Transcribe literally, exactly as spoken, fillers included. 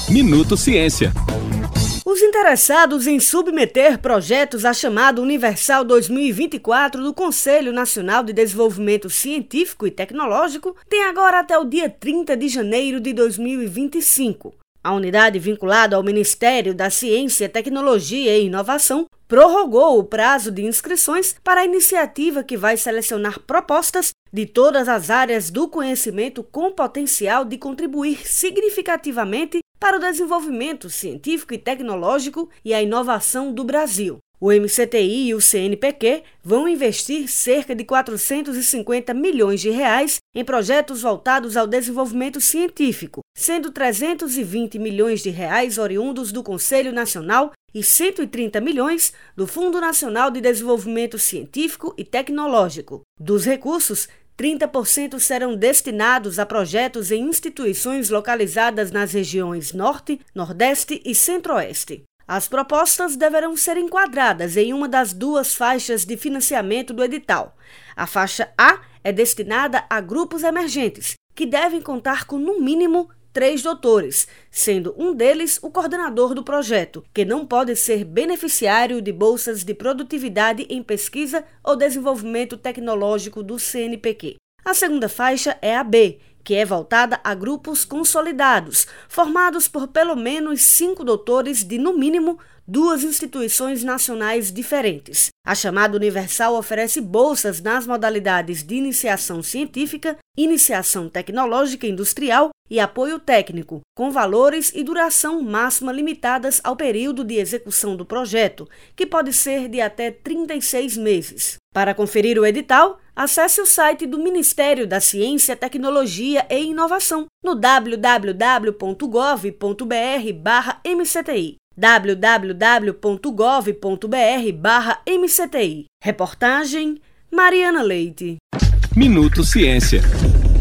Minuto Ciência. Os interessados em submeter projetos à chamada Universal dois mil e vinte e quatro do Conselho Nacional de Desenvolvimento Científico e Tecnológico têm agora até o dia trinta de janeiro de dois mil e vinte e cinco. A unidade vinculada ao Ministério da Ciência, Tecnologia e Inovação prorrogou o prazo de inscrições para a iniciativa que vai selecionar propostas de todas as áreas do conhecimento com potencial de contribuir significativamente para o desenvolvimento científico e tecnológico e a inovação do Brasil. O M C T I e o C N P Q vão investir cerca de quatrocentos e cinquenta milhões de reais em projetos voltados ao desenvolvimento científico, sendo trezentos e vinte milhões de reais oriundos do Conselho Nacional e cento e trinta milhões do Fundo Nacional de Desenvolvimento Científico e Tecnológico. Dos recursos, trinta por cento serão destinados a projetos em instituições localizadas nas regiões Norte, Nordeste e Centro-Oeste. As propostas deverão ser enquadradas em uma das duas faixas de financiamento do edital. A faixa A é destinada a grupos emergentes, que devem contar com, no mínimo, três doutores, sendo um deles o coordenador do projeto, que não pode ser beneficiário de bolsas de produtividade em pesquisa ou desenvolvimento tecnológico do C N P Q. A segunda faixa é a B, que é voltada a grupos consolidados, formados por pelo menos cinco doutores de, no mínimo, duas instituições nacionais diferentes. A chamada Universal oferece bolsas nas modalidades de iniciação científica, iniciação tecnológica e industrial e apoio técnico, com valores e duração máxima limitadas ao período de execução do projeto, que pode ser de até trinta e seis meses. Para conferir o edital, acesse o site do Ministério da Ciência, Tecnologia e Inovação no w w w ponto gov ponto b r barra M C T I. w w w ponto gov ponto b r barra M C T I. Reportagem Mariana Leite. Minuto Ciência.